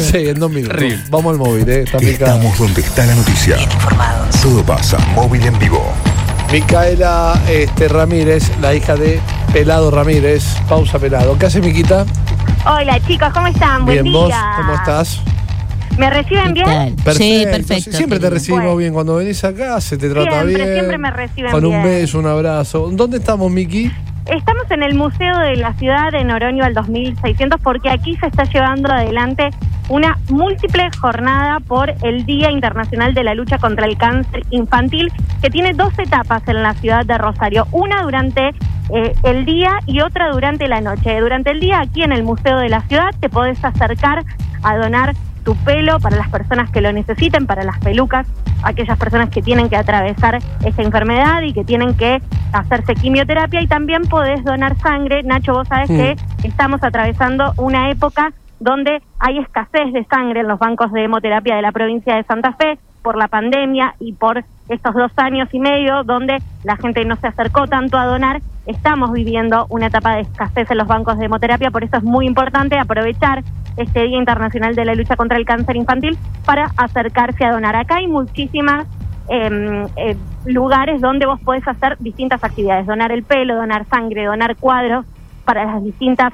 Sí, en 2 minutos. Vamos al móvil, Estamos donde está la noticia. Bien informados. Todo pasa, móvil en vivo. Micaela Ramírez, la hija de Pelado Ramírez. Pausa, Pelado. ¿Qué hace, Miquita? Hola, chicos, ¿cómo están? Buen Bien, día. ¿vos cómo estás? ¿Me reciben bien? Perfecto. Sí, perfecto. Siempre te recibimos Bueno. bien. Cuando venís acá se te trata bien. Siempre me reciben con bien. Un beso, un abrazo. ¿Dónde estamos, Miki? Estamos en el Museo de la Ciudad de Oroño al 2600 porque aquí se está llevando adelante una múltiple jornada por el Día Internacional de la Lucha contra el Cáncer Infantil, que tiene 2 etapas en la ciudad de Rosario. Una durante el día y otra durante la noche. Durante el día, aquí en el Museo de la Ciudad, te podés acercar a donar tu pelo para las personas que lo necesiten, para las pelucas, aquellas personas que tienen que atravesar esta enfermedad y que tienen que hacerse quimioterapia, y también podés donar sangre. Nacho, vos sabés que estamos atravesando una época donde hay escasez de sangre en los bancos de hemoterapia de la provincia de Santa Fe por la pandemia y por estos 2 años y medio donde la gente no se acercó tanto a donar. Estamos viviendo una etapa de escasez en los bancos de hemoterapia, por eso es muy importante aprovechar este Día Internacional de la Lucha contra el Cáncer Infantil para acercarse a donar. Acá hay muchísimas lugares donde vos podés hacer distintas actividades: donar el pelo, donar sangre, donar cuadros para las distintas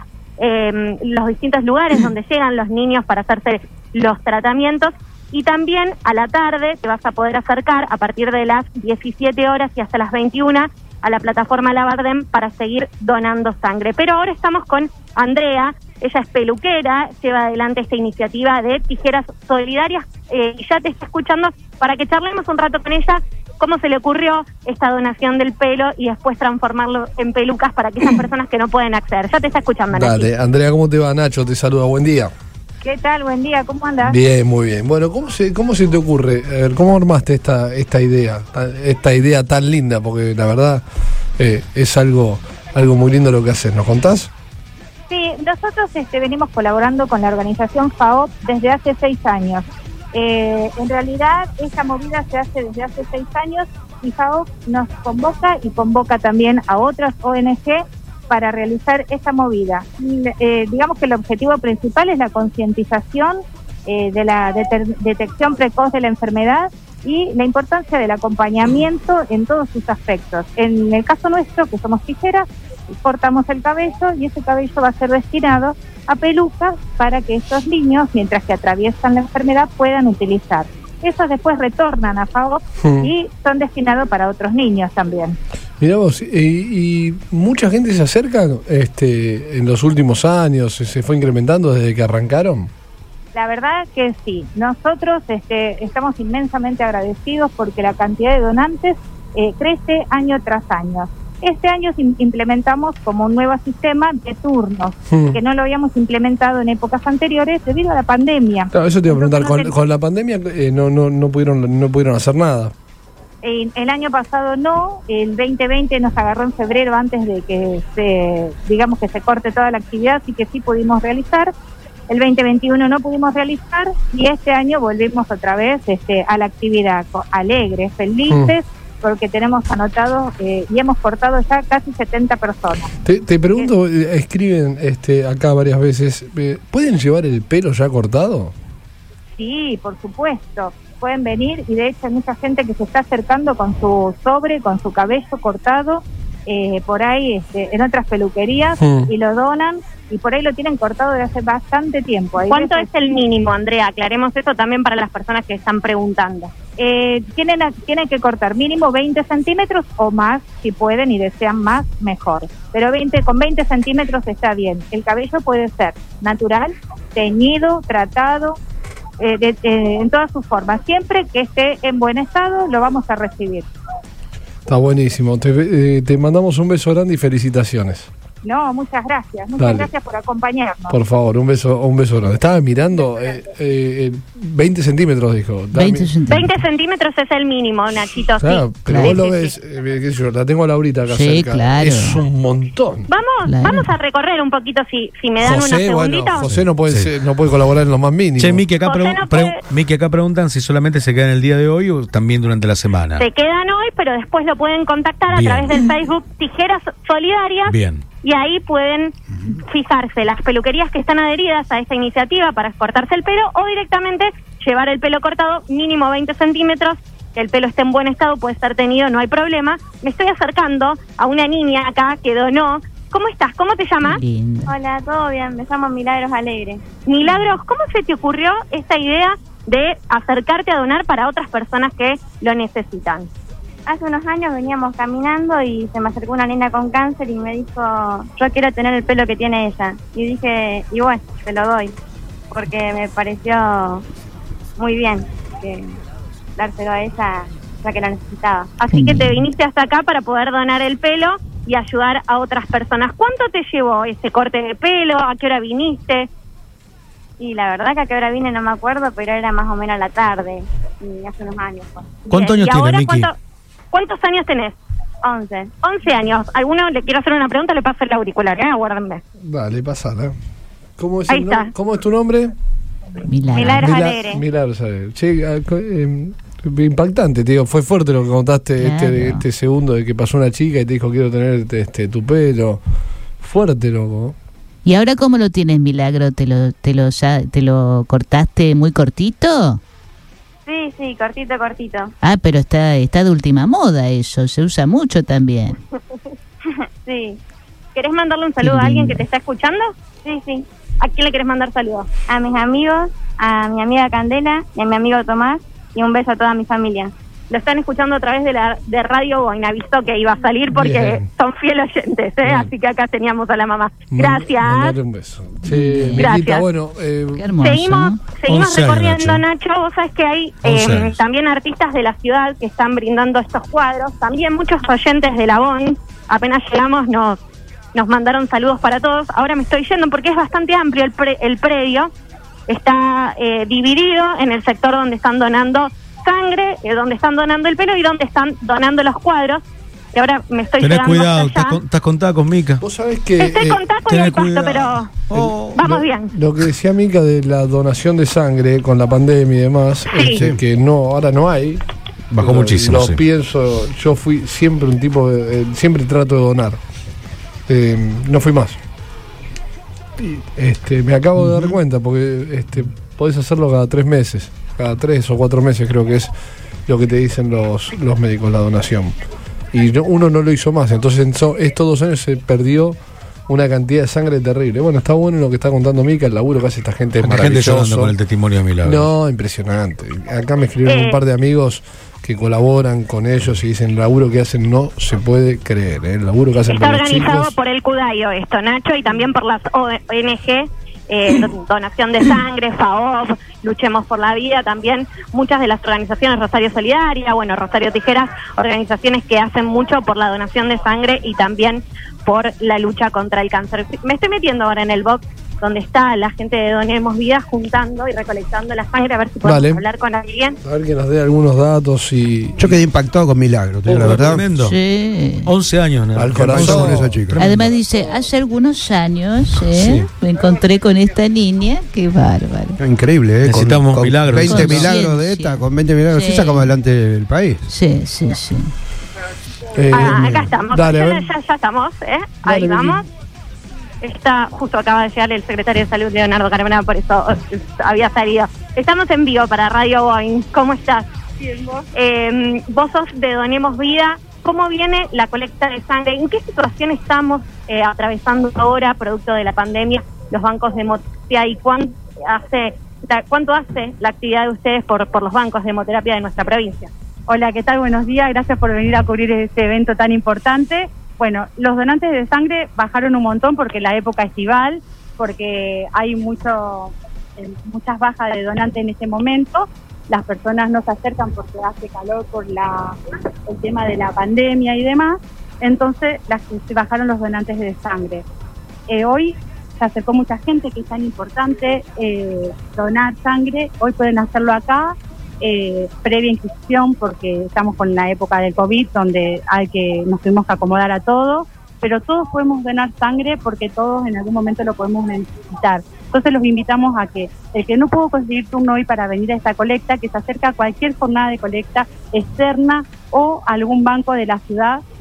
los distintos lugares donde llegan los niños para hacerse los tratamientos. Y también a la tarde te vas a poder acercar a partir de las 17 horas y hasta las 21 a la plataforma Labardem para seguir donando sangre. Pero ahora estamos con Andrea. Ella es peluquera, lleva adelante esta iniciativa de tijeras solidarias y ya te está escuchando para que charlemos un rato con ella cómo se le ocurrió esta donación del pelo y después transformarlo en pelucas para aquellas personas que no pueden acceder. Ya te está escuchando, Nacho. Dale, Andrea, ¿cómo te va? Nacho te saluda, buen día. ¿Qué tal? Buen día, ¿cómo andas? Bien, muy bien. Bueno, ¿cómo se te ocurre? A ver, ¿cómo armaste esta idea tan linda? Porque la verdad es algo muy lindo lo que haces. ¿Nos contás? Sí, nosotros venimos colaborando con la organización FAOP desde hace 6 años. En realidad, esta movida se hace desde hace 6 años y FAOP nos convoca y convoca también a otras ONG para realizar esta movida. Digamos que el objetivo principal es la concientización de la detección precoz de la enfermedad y la importancia del acompañamiento en todos sus aspectos. En el caso nuestro, que somos tijeras, cortamos el cabello y ese cabello va a ser destinado a pelucas para que estos niños, mientras que atraviesan la enfermedad, puedan utilizar. Esos después retornan a FAOP y son destinados para otros niños también. Mirá vos, y mucha gente se acerca en los últimos años, se fue incrementando desde que arrancaron. La verdad que sí, nosotros estamos inmensamente agradecidos porque la cantidad de donantes crece año tras año. Este año implementamos como un nuevo sistema de turnos, que no lo habíamos implementado en épocas anteriores debido a la pandemia. Claro, eso te iba a preguntar, con la pandemia no pudieron hacer nada. El año pasado no, el 2020 nos agarró en febrero antes de que se corte toda la actividad, así que sí pudimos realizar. El 2021 no pudimos realizar y este año volvimos otra vez a la actividad alegres, felices, porque tenemos anotado y hemos cortado ya casi 70 personas. Te pregunto, escriben acá varias veces, ¿pueden llevar el pelo ya cortado? Sí, por supuesto. Pueden venir y de hecho hay mucha gente que se está acercando con su con su cabello cortado por ahí en otras peluquerías y lo donan y por ahí lo tienen cortado desde hace bastante tiempo. ¿Cuánto es el mínimo, Andrea? Aclaremos eso también para las personas que están preguntando. Tienen que cortar mínimo 20 centímetros o más, si pueden y desean más, mejor. Pero con 20 centímetros está bien. El cabello puede ser natural, teñido, tratado, en todas sus formas. Siempre que esté en buen estado, lo vamos a recibir. Está buenísimo. Te mandamos un beso grande y felicitaciones. No, muchas gracias. Muchas gracias por acompañarnos. Por favor, un beso grande. Estaba mirando 20 centímetros, dijo. 20 centímetros es el mínimo, Nachito. Claro, sí. pero vos lo ves, qué sé yo, la tengo a Laurita acá cerca. Claro. Es un montón. Vamos a recorrer un poquito si me dan unos segunditos. Bueno, José no puede colaborar en lo más mínimo. Che, Miki, acá preguntan si solamente se quedan el día de hoy o también durante la semana. Se quedan hoy, pero después lo pueden contactar a través del Facebook Tijeras Solidarias. Bien. y ahí pueden fijarse las peluquerías que están adheridas a esta iniciativa para cortarse el pelo o directamente llevar el pelo cortado mínimo 20 centímetros, que el pelo esté en buen estado, puede estar tenido, no hay problema. Me estoy acercando a una niña acá que donó. ¿Cómo estás? ¿Cómo te llamas? Hola, ¿todo bien? Me llamo Milagros Alegre. Milagros, ¿cómo se te ocurrió esta idea de acercarte a donar para otras personas que lo necesitan? Hace unos años veníamos caminando y se me acercó una nena con cáncer y me dijo, yo quiero tener el pelo que tiene ella. Y dije, y bueno, te lo doy, porque me pareció muy bien dárselo a ella ya que la necesitaba. Así que te viniste hasta acá para poder donar el pelo y ayudar a otras personas. ¿Cuánto te llevó ese corte de pelo? ¿A qué hora viniste? Y la verdad que a qué hora vine no me acuerdo, pero era más o menos a la tarde, y hace unos años. Pues. ¿Cuántos años tienes, Miki? ¿Cuántos años tenés? 11. 11 años. ¿Alguno le quiero hacer una pregunta? Le paso el auricular, aguárdenme. Dale, pasala. ¿Cómo es, Ahí está. ¿Cómo es tu nombre? Milagros Alegre. Milagros Alegre. Che, impactante, te digo, fue fuerte lo que contaste, Claro. este segundo de que pasó una chica y te dijo quiero tener tu pelo. Fuerte, loco. ¿Y ahora cómo lo tienes, Milagro? ¿Te lo cortaste muy cortito? Sí, cortito. Ah, pero está de última moda eso, se usa mucho también. Sí, ¿Querés mandarle un saludo a alguien que te está escuchando? sí. ¿A quién le querés mandar saludos? A mis amigos, a mi amiga Candela y a mi amigo Tomás, y un beso a toda mi familia. Lo están escuchando a través de Radio Boing. Avisó que iba a salir porque Bien. son fieles oyentes, Bien. Así que acá teníamos a la mamá. Gracias. Mandale un beso. Sí, Gracias. Miquita, bueno, Qué hermoso. Seguimos 11 años, recorriendo, Nacho. Nacho. Vos sabés que hay 11 años. también artistas de la ciudad que están brindando estos cuadros. También muchos oyentes de la Boing. Apenas llegamos nos mandaron saludos para todos. Ahora me estoy yendo porque es bastante amplio el predio. Está dividido en el sector donde están donando sangre, donde están donando el pelo y donde están donando los cuadros. Y ahora me estoy Tenés llegando cuidado, hasta allá. estás contada con Mica. vos sabés que Estoy con taco y tenés al pasto, cuidado. pero vamos bien. lo que decía Mica de la donación de sangre con la pandemia y demás, Sí. que ahora no hay. Bajó muchísimo, Lo sí. pienso, yo fui siempre un tipo, siempre trato de donar. No fui más. Y, me acabo de dar cuenta porque podés hacerlo cada 3 meses, cada 3 o 4 meses creo que es lo que te dicen los médicos, la donación. Y uno no lo hizo más, entonces estos 2 años se perdió una cantidad de sangre terrible. Bueno, está bueno lo que está contando Mica, el laburo que hace esta gente es ¿Cuánta gente llorando maravilloso. con el testimonio de Milagro? No, impresionante. Acá me escribieron un par de amigos que colaboran con ellos y dicen el laburo que hacen no se puede creer, el laburo que hacen Está por los organizado chicos. por el CUDAIO esto, Nacho, y también por las ONG, Donación de Sangre, FAOP, Luchemos por la Vida, también muchas de las organizaciones, Rosario Solidaria, Rosario Tijeras, organizaciones que hacen mucho por la donación de sangre y también por la lucha contra el cáncer. Me estoy metiendo ahora en el box donde está la gente de Donemos Vida juntando y recolectando la sangre, a ver si podemos Dale. hablar con alguien. A ver que nos dé algunos datos y Yo quedé impactado con Milagro, te digo la verdad. Tremendo. Sí. 11 años, ¿no? al ¿Qué pasó corazón. con esa chica? Además dice, hace algunos años me encontré con esta niña, qué bárbaro. Increíble, ¿eh? Necesitamos con milagros. 20 Con milagros de ciencia. esta, con 20 milagros Sí. sí sacamos adelante el país. Sí. Acá estamos, Dale, a ver. ya estamos, ahí Dale, vamos. Está, justo acaba de llegar el secretario de Salud, Leonardo Carmona, por eso había salido. Estamos en vivo para Radio Boing. ¿Cómo estás? Bien, vos. Vos sos de Donemos Vida. ¿Cómo viene la colecta de sangre? ¿En qué situación estamos atravesando ahora, producto de la pandemia, los bancos de hemoterapia? ¿Y cuánto hace la actividad de ustedes por los bancos de hemoterapia de nuestra provincia? Hola, ¿qué tal? Buenos días. Gracias por venir a cubrir este evento tan importante. Bueno, los donantes de sangre bajaron un montón porque la época estival, porque hay muchas bajas de donantes en este momento. Las personas no se acercan porque hace calor por el tema de la pandemia y demás. Entonces, se bajaron los donantes de sangre. Hoy se acercó mucha gente, que es tan importante donar sangre. Hoy pueden hacerlo acá. Previa inscripción porque estamos con la época del COVID donde nos tuvimos que acomodar a todo, pero todos podemos donar sangre porque todos en algún momento lo podemos necesitar. Entonces los invitamos a que el que no pudo conseguir turno hoy para venir a esta colecta, que se acerque a cualquier jornada de colecta externa o algún banco de la ciudad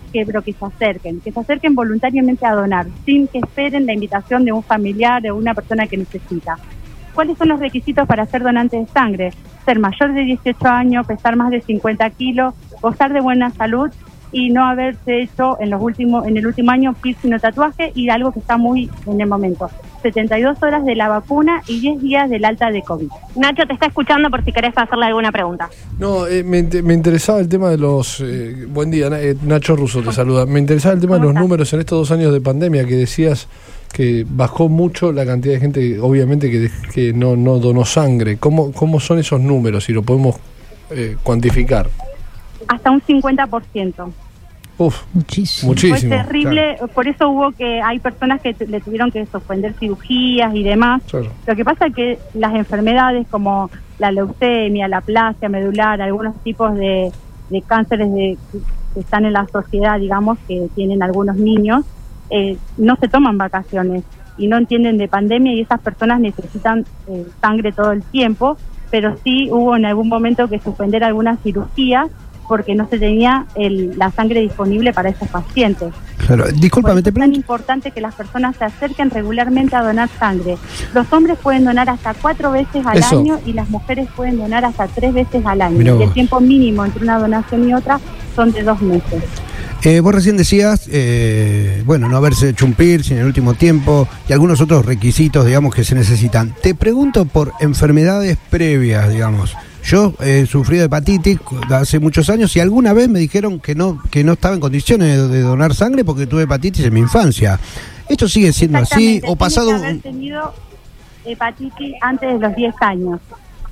pero que se acerquen voluntariamente a donar, sin que esperen la invitación de un familiar, de una persona que necesita. ¿Cuáles son los requisitos para ser donante de sangre? Ser mayor de 18 años, pesar más de 50 kilos, gozar de buena salud y no haberse hecho en el último año piercing o tatuaje, y algo que está muy en el momento: 72 horas de la vacuna y 10 días del alta de COVID. Nacho te está escuchando por si querés hacerle alguna pregunta. No, me interesaba el tema de los... buen día, Nacho Russo te saluda. Me interesaba el tema de los números en estos 2 años de pandemia, que decías que bajó mucho la cantidad de gente, obviamente, que no donó sangre. ¿Cómo son esos números, si lo podemos cuantificar? Hasta un 50%. Uf, muchísimo. Fue terrible, claro. Por eso hay personas que le tuvieron que suspender cirugías y demás. Claro. Lo que pasa es que las enfermedades como la leucemia, la aplasia medular, algunos tipos de cánceres que están en la sociedad, digamos, que tienen algunos niños, no se toman vacaciones y no entienden de pandemia, y esas personas necesitan sangre todo el tiempo, pero sí hubo en algún momento que suspender algunas cirugías porque no se tenía la sangre disponible para esos pacientes. Claro, discúlpame, te pregunto. Es tan importante que las personas se acerquen regularmente a donar sangre. Los hombres pueden donar hasta 4 veces al año y las mujeres pueden donar hasta 3 veces al año. Y el tiempo mínimo entre una donación y otra son de 2 meses. Vos recién decías, no haberse hecho un piercing en el último tiempo y algunos otros requisitos, digamos, que se necesitan. Te pregunto por enfermedades previas, digamos. Yo he sufrido hepatitis hace muchos años y alguna vez me dijeron que no estaba en condiciones de donar sangre porque tuve hepatitis en mi infancia. ¿Esto sigue siendo así o pasado? Tienes que haber tenido hepatitis antes de los 10 años.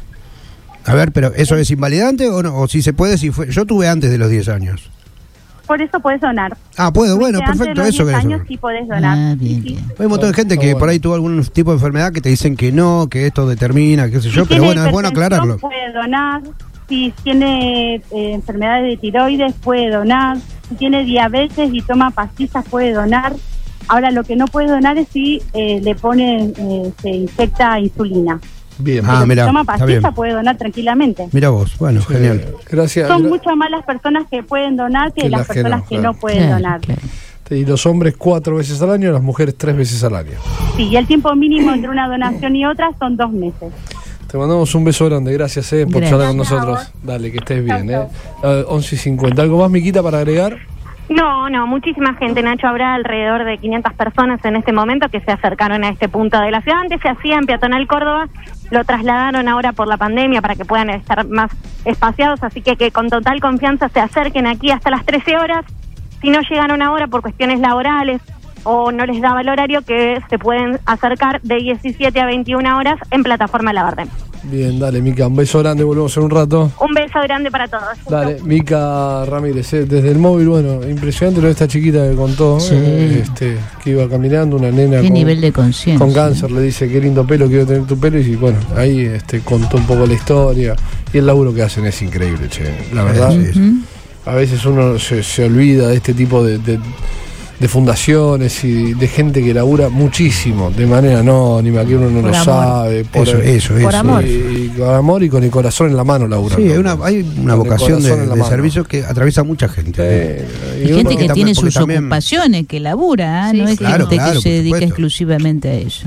A ver, pero ¿eso es invalidante o no? O si se puede, yo tuve antes de los 10 años. Por eso podés donar. Ah, puedo, bueno, perfecto, eso que años sí podés donar. Bien. Hay un montón de gente que por ahí tuvo algún tipo de enfermedad que te dicen que no, que esto determina, qué sé yo, pero bueno, es bueno aclararlo. Puede donar. Si tiene enfermedades de tiroides, puede donar. Si tiene diabetes y toma pastillas, puede donar. Ahora, lo que no puede donar es si le ponen, se inyecta insulina. Bien. Mira, si toma pastillas puede donar tranquilamente. Mira vos, bueno, genial. Gracias. Son muchas más las personas que pueden donar que las personas que no pueden donar. Claro. Y los hombres 4 veces al año, las mujeres 3 veces al año. Sí, y el tiempo mínimo entre una donación y otra son 2 meses. Te mandamos un beso grande, gracias por charlar con nosotros. Dale, que estés bien. 11:50. ¿Algo más, Miquita, para agregar? No, muchísima gente, Nacho. Habrá alrededor de 500 personas en este momento que se acercaron a este punto de la ciudad. Antes se hacía en Peatonal Córdoba, lo trasladaron ahora por la pandemia para que puedan estar más espaciados, así que con total confianza se acerquen aquí hasta las 13 horas. Si no llegaron ahora por cuestiones laborales o no les daba el horario, que se pueden acercar de 17 a 21 horas en Plataforma Lavardén. Bien, dale, Mica, un beso grande, volvemos en un rato. Un beso grande para todos. Dale, Mica Ramírez, desde el móvil, bueno, impresionante lo de esta chiquita que contó, que iba caminando, una nena ¿Qué nivel de conciencia? Con cáncer, le dice, qué lindo pelo, quiero tener tu pelo, y bueno, ahí contó un poco la historia, y el laburo que hacen es increíble, la verdad. A veces uno se olvida de este tipo de fundaciones y de gente que labura muchísimo de manera anónima, que uno no lo sabe, por amor. Y con amor y con el corazón en la mano laburando. Sí, hay una vocación de servicio que atraviesa a mucha gente. Y gente que tiene sus ocupaciones, que labura, no es gente que se dedica exclusivamente a eso.